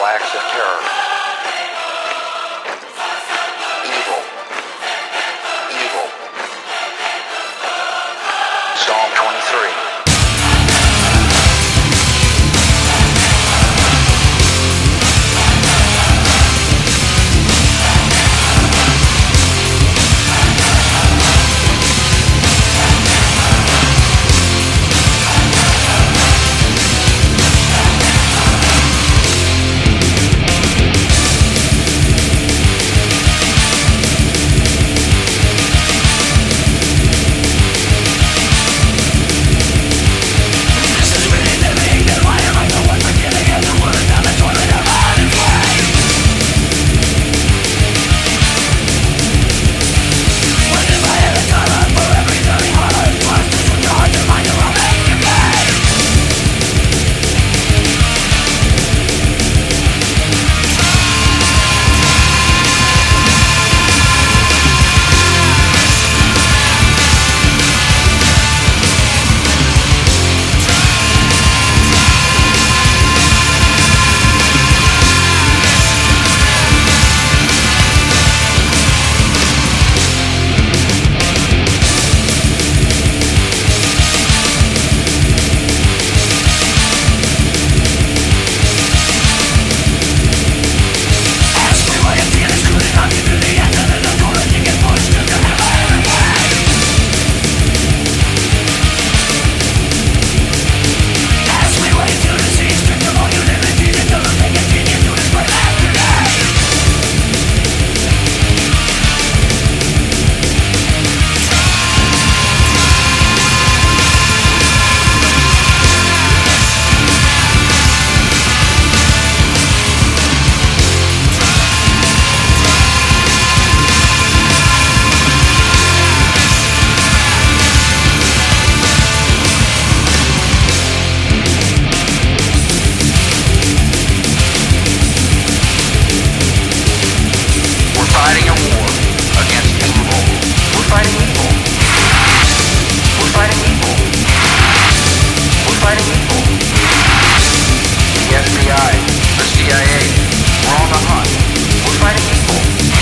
terrible acts of terror. Evil. Evil. Psalm 23. Fighting a war against evil. We're fighting evil. We're fighting evil. We're fighting evil. The FBI, the CIA, we're on the hunt. We're fighting evil.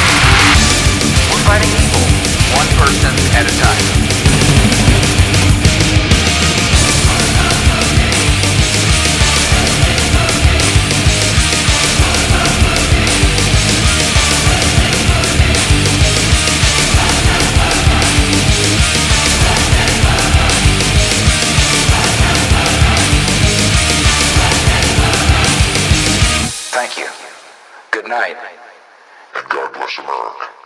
We're fighting evil. One person at a time. Thank you. Good night. And God bless America.